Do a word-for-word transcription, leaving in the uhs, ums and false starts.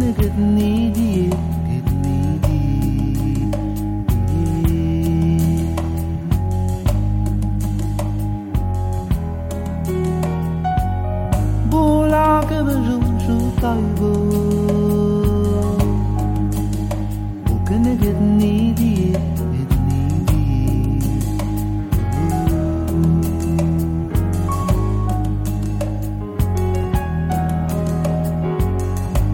get needy, get needy. Bola que me junto taibo, o que me get needy.